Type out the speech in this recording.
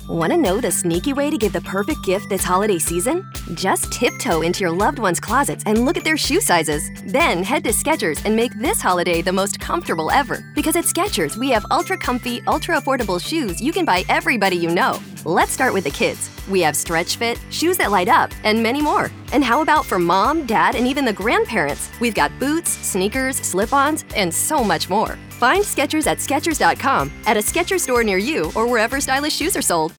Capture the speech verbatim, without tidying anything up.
Want to know the sneaky way to give the perfect gift this holiday season? Just tiptoe into your loved one's closets and look at their shoe sizes. Then head to Skechers and make this holiday the most comfortable ever. Because at Skechers, we have ultra-comfy, ultra-affordable shoes you can buy everybody you know. Let's start with the kids. We have stretch fit, shoes that light up, and many more. And how about for mom, dad, and even the grandparents? We've got boots, sneakers, slip-ons, and so much more. Find Skechers at Skechers dot com, at a Skechers store near you, or wherever stylish shoes are sold.